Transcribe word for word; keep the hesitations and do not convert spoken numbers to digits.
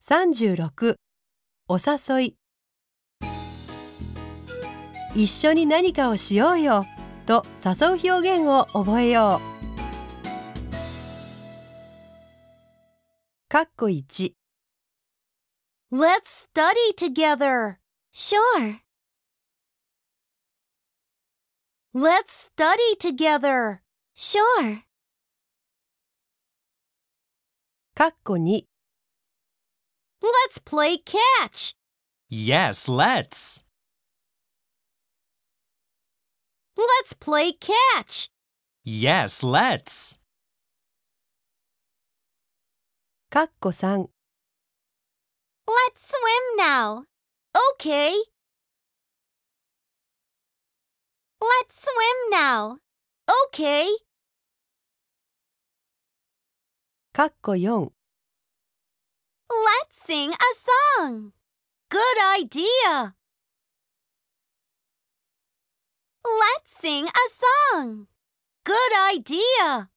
さんじゅうろく、お誘い。一緒に何かをしようよと誘う表現を覚えよう。かっこいち。 Let's study together. Sure. Let's study together. Sure. かっこに。 Let's play catch. Yes, let's. Let's play catch. Yes, let's. かっこさん。 Let's swim now. Okay. Let's swim now. Okay. かっこよん。 Let's sing a song. Good idea. Let's sing a song. Good idea.